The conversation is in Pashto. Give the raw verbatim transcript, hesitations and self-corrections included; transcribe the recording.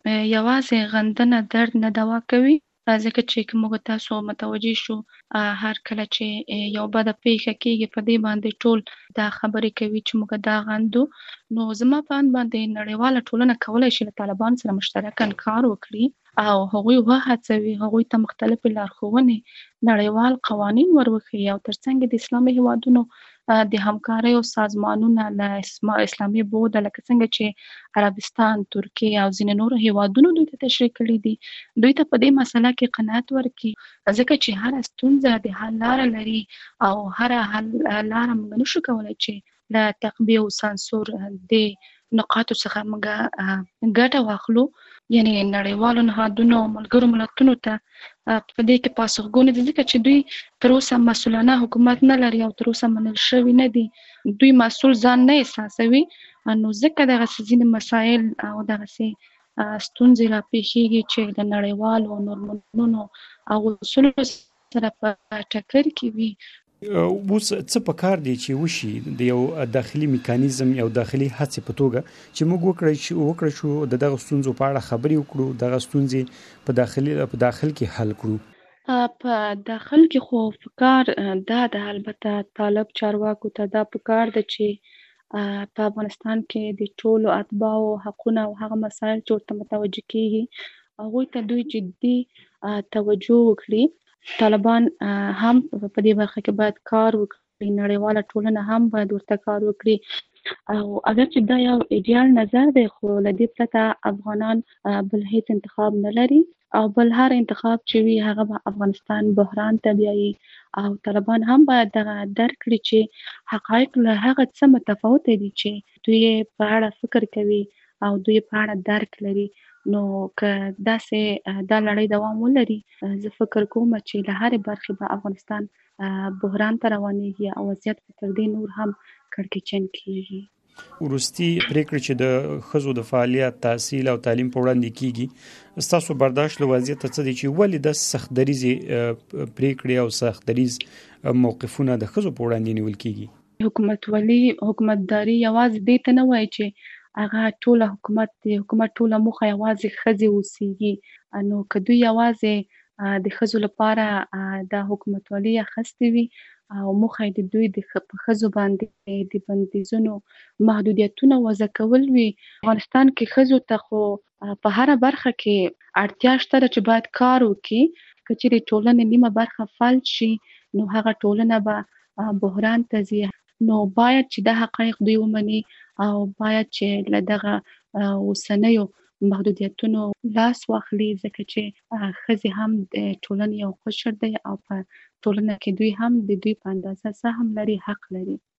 یوازې غندنه درد نه دوا کوي، ځکه چې که موږ تاسو متوجه شو هر کله چې یو بده پیښه کېږي په دې باندې ټول دا خبرې کوي چې موږ دا غندو. نو زما په اند باندې نړیواله ټولنه کولی شي له طالبانو سره مشترکاً کار وکړي او هغوی وهڅوي، هغوی ته مختلفې لارښوونې، نړیوال قوانین ور وښيي او ترڅنګ د اسلامي هېوادونو د همکاریو سازمانونه له اسلامي بوده لکه څنګه چې عربستان، ترکیه او ځینې نورو هېوادونو دوی ته تشریح کړي دي، دوی ته په دې مسله کې قناعت ورکړي، ځکه چې هره ستونزه د حل لاره لري او هره حل لاره موږ نشو کولی چې له تعقیب او سانسور د نقاطو څخه موږ ګټه واخلو. یعنې نړیوالو نهادونو او ملګرو ملتونو ته په دې کې پاسخګونې دي، ځکه چې دوی تر اوسه مسؤلانه حکومت نه لري او تر اوسه منل شوي نه دي، دوی مسؤل ځان نه احساسوي، نو ځکه دغسې ځینې مسایل او دغسې ستونزې راپېښېږي چې د نړیوالو نورمونو او اصولو سره په ټکر کې وي. اوس څه پکار دی چې وشي د یو داخلي میکانیزم یو داخلي هڅې په توګه چې موږ وکړی چې وکړی شو د دغه ستونزو په اړه خبرې وکړو، دغه ستونزې په داخلي په داخل کې حل کړو؟ په داخل کې خو پکار دا ده، البته طالب چارواکو ته دا پکار ده چې په افغانستان کې د ټولو اتباعو حقونه او هغه مسایل چې ورته متوجه کېږي هغوی ته دوی جدي توجه وکړي. طالبان هم په دې برخه کې باید کار وکړي، نړیواله ټولنه هم باید ورته کار وکړي، او اگر چې دا یو ایډیال نظر دی خو له دې پرته افغانان بل هیڅ انتخاب نه لري او بل هر انتخاب چې وي هغه به افغانستان بحران ته بیایي. او طالبان هم باید دغه درک کړي چې حقایق له هغه څه متفاوته دي چې دوی په اړه فکر کوي او دوی په اړه درک لري. نو که داسې دا لړۍ دوام ولري زه فکر کوم چې له هرې برخې به افغانستان بحران ته روانېږي او وضعیت به تر دې نور هم کړکېچن کېږي. وروستي پریکړې چې د ښځو د فعالیت، تحصیل او تعلیم په وړاندې کیږي، ستاسو برداشت له وضعیت څه دی چې ولې د سخت دریزې پریکړې او سخت دریز موقفونه د ښځو په وړاندې نیول کیږي؟ حکومتولي حکومتداري یوازې دې ته نه وایي چې هغه ټوله حکومت د حکومت ټوله موخه یوازې ښځې اوسېږي. نو که دوی یوازې د ښځو لپاره دا حکومتولي اخیستې وي او موخه یې د دوی د په ښځو باندې د بندیزونو محدودیتونه وضع کول وي، افغانستان کې ښځو ته خو په هره برخه کې اړتیا شته ده چې باید کار وکړي. که چېرې ټولنې نیمه برخه فلج شي نو هغه ټولنه به بحران ته ځي. نو باید چې دا حقایق دوی ومني او باید چې له دغه اوسنیو محدودیتونو لاس واخلي، ځکه چې ښځې هم د ټولنې یو قشر دی او په ټولنه کې دوی هم د دوی په اندازه سهم لري، حق لري.